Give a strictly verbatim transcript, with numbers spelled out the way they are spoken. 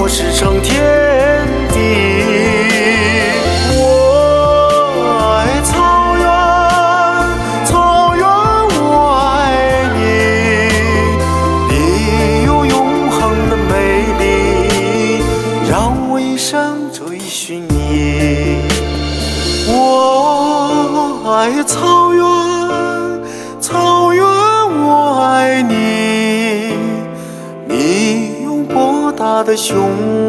我驰骋天地。我爱草原，草原我爱你，你有永恒的美丽，让我一生追寻你。我爱草原，草原我爱你，你有博大的胸